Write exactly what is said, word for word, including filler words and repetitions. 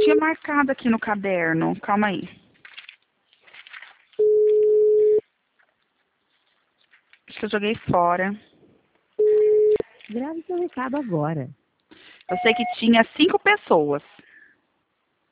tinha marcado aqui no caderno. Calma aí. Acho que eu joguei fora. Grave seu recado agora. Eu sei que tinha cinco pessoas.